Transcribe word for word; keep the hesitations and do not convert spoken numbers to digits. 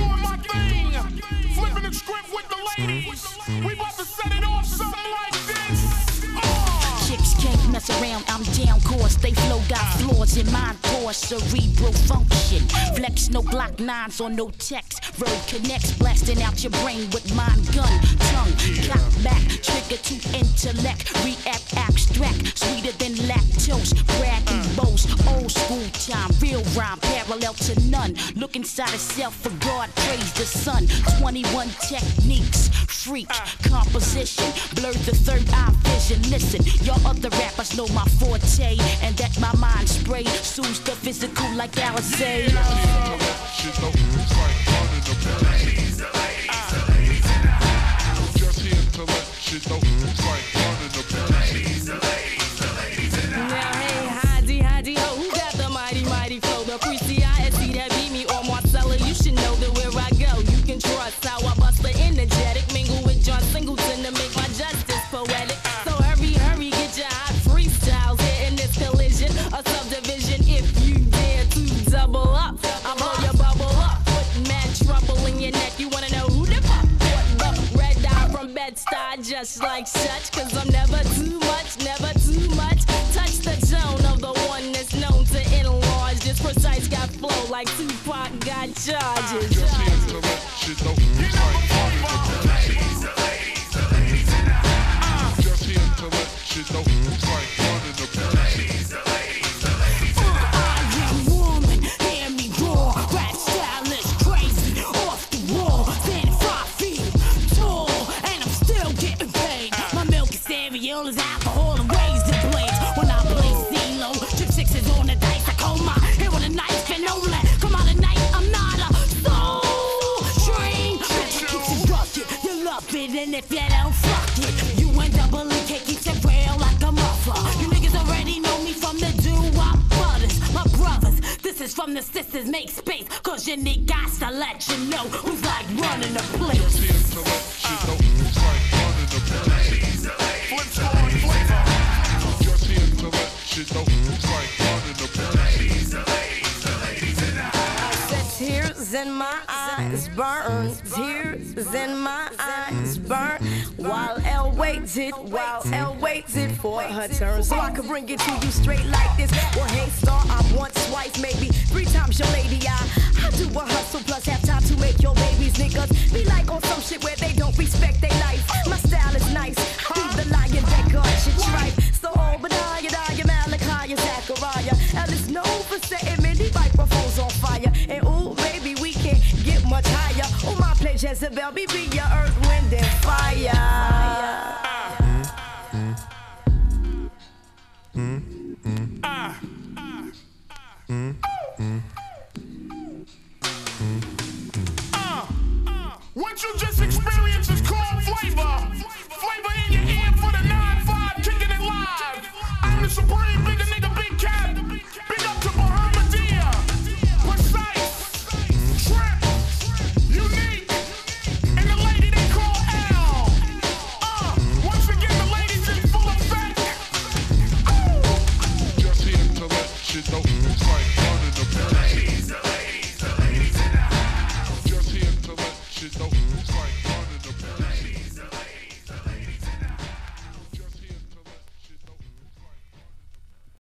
doing my thing. Flipping the script with the ladies. We about to set it off something like this. Oh. Chicks can't mess around, I'm down course. They flow got flaws in mind, poor cerebral function. Flex, no Glock nines or no text. Verb connects, blasting out your brain with mind gun. Tongue, cock back, trigger to intellect. React abstract, sweeter than lactose. Bragging boast, old school time. Real rhyme, parallel to none. Look inside itself for God, praise the sun. twenty-one techniques, freak, composition. Blur the third eye vision. Listen, y'all other rappers know my forte, and that my mind spray soothes the physical like Alizé. Shit, no, it's like running the ladies, the ladies, the ladies in the house. Just here to let shit know it's like running the ladies, the ladies, the ladies in the house. Now hey, hidey, hidey, ho, who got the mighty, mighty flow? The Precia S C that beat me or Marcella, you should know that where I go, you can trust how I bust the energetic. Mingle with John Singleton to make my justice poetic. So hurry, hurry, get your hot freestyles here in this collision. A subdivision if you dare to double up. I'll blow your bubble up, put mad trouble in your neck. You wanna know who the fuck bought the red eye from Bed-Stuy just like such? Cause I'm never too much, never too much. Touch the tone of the one that's known to enlarge. This precise got flow like Tupac got charges. Just here to let shit know it's like running the ladies, the ladies, the ladies in the house. Just here to let shit know it's like running the ladies, the ladies, the ladies in the house. Young woman, hear me roar. Rap style is crazy, off the wall. Standing five feet tall, and I'm still getting paid. My milk and cereal is alcohol and razor blades. When I play CeeLo, chip sixes on the dice. I call my hair with a knife and no let come out at night. I'm not a soul train. Magic keeps it rugged, you love it, and if you don't fuck it, you end up a K keeps it real like a muffler. You niggas already know me from the doo-wop butters. My brothers, this is from the sisters. Make space, cause your niggas to let you know who's like running the place. Just here to let shit know it's like running the ladies, the ladies, the ladies in the house. Just here to let shit know it's like running the ladies, the ladies, the ladies in the house. The tears in my eyes burn, tears in my eyes burn. While Elle waited, while Elle waited for her turn, so I could bring it to you straight like this. Well, hey, star, I once, twice, maybe three times your lady. I, I do a hustle plus have time to make your babies. Niggas be like on some shit where they don't respect their life. My style is nice, leave the lion that guard your tripe. So Obadiah, Daya, Malachi, Zachariah. Elle is known for setting many microphones on fire. And ooh, baby, we can't get much higher. Oh, my play Jezebel, be be your earth, wind, and fire. Ah. Uh, what you just experienced is called flavor. Flavor in your ear for the nine five, kicking it live. I'm the supreme, bigger nigga, big cat. Big up to Bahamadia. Precise, Trip, Unique, and the lady they call L. Uh, once again, the ladies in full effect. Ooh. Just here to let shit know it's like running the ladies, the ladies, the ladies in the house. Just here to let shit know it's like running the ladies, the ladies.